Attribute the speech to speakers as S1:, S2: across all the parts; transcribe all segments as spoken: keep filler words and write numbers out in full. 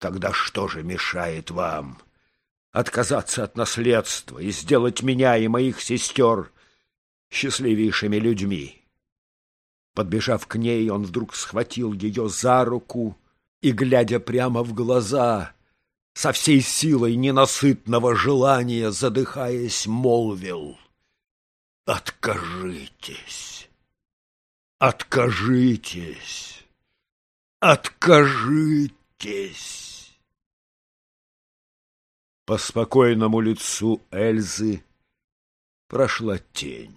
S1: Тогда что же мешает вам отказаться от наследства и сделать меня и моих сестер счастливейшими людьми? Подбежав к ней, он вдруг схватил ее за руку и, глядя прямо в глаза, со всей силой ненасытного желания, задыхаясь, молвил: «Откажитесь! Откажитесь! Откажитесь!» По спокойному лицу Эльзы прошла тень.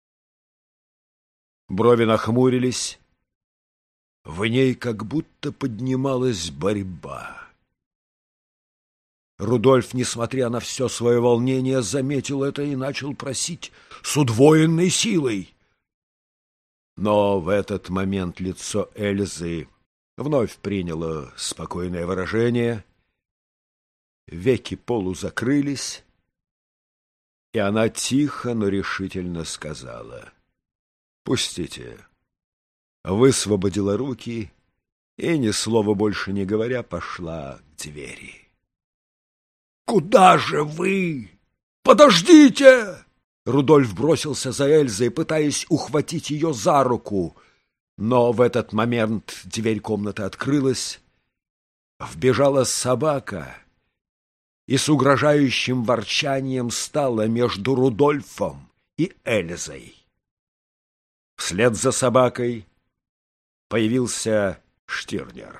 S1: Брови нахмурились, в ней как будто поднималась борьба. Рудольф, несмотря на все свое волнение, заметил это и начал просить с удвоенной силой. Но в этот момент лицо Эльзы вновь приняло спокойное выражение, веки полузакрылись, и она тихо, но решительно сказала: «Пустите». Высвободила руки и, ни слова больше не говоря, пошла к двери. «Куда же вы? Подождите!» Рудольф бросился за Эльзой, пытаясь ухватить ее за руку, но в этот момент дверь комнаты открылась, вбежала собака и с угрожающим ворчанием стала между Рудольфом и Эльзой. Вслед за собакой появился Штирнер.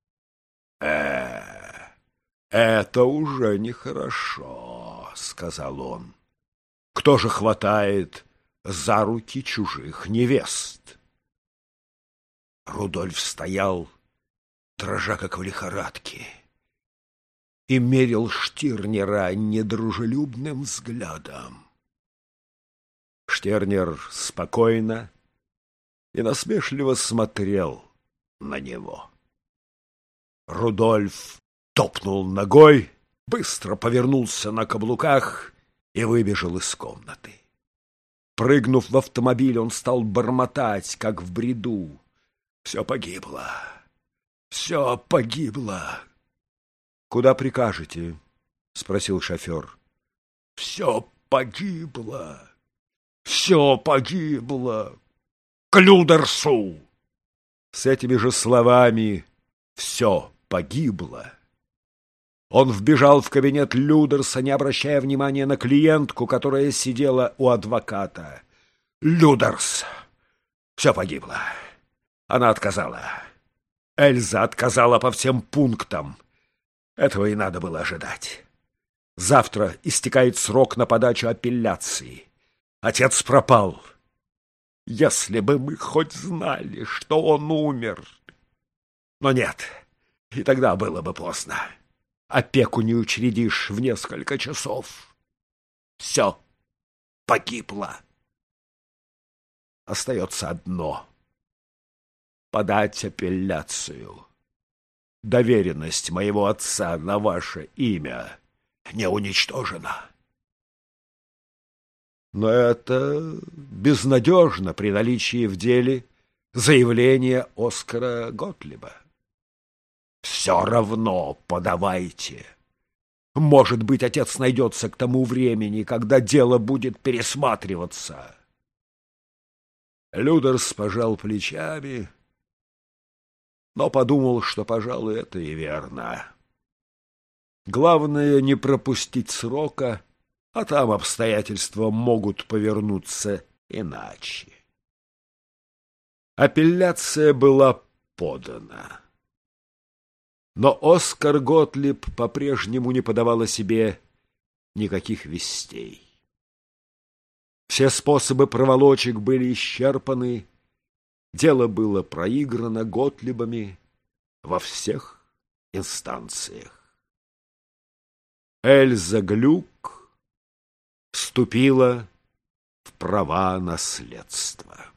S1: «Э, это уже нехорошо», — сказал он. «Кто же хватает за руки чужих невест?» Рудольф стоял, дрожа как в лихорадке, и мерил Штирнера недружелюбным взглядом. Штирнер спокойно и насмешливо смотрел на него. Рудольф топнул ногой, быстро повернулся на каблуках и выбежал из комнаты. Прыгнув в автомобиль, он стал бормотать, как в бреду: «Все погибло! Все погибло!» «Куда прикажете?» — спросил шофер. «Все погибло! Все погибло! К Людерсу!» С этими же словами «все погибло» он вбежал в кабинет Людерса, не обращая внимания на клиентку, которая сидела у адвоката. «Людерс! Все погибло!» Она отказала. Эльза отказала по всем пунктам. Этого и надо было ожидать. Завтра истекает срок на подачу апелляции. Отец пропал. Если бы мы хоть знали, что он умер. Но нет, и тогда было бы поздно. Опеку не учредишь в несколько часов. Все погибло. Остается одно — подать апелляцию. Доверенность моего отца на ваше имя не уничтожена. Но это безнадежно при наличии в деле заявления Оскара Готлиба. Все равно подавайте. Может быть, отец найдется к тому времени, когда дело будет пересматриваться. Людерс пожал плечами, но подумал, что, пожалуй, это и верно. Главное — не пропустить срока, а там обстоятельства могут повернуться иначе. Апелляция была подана. Но Оскар Готлиб по-прежнему не подавал о себе никаких вестей. Все способы проволочек были исчерпаны, дело было проиграно Готлибами во всех инстанциях. Эльза Глюк вступила в права наследства.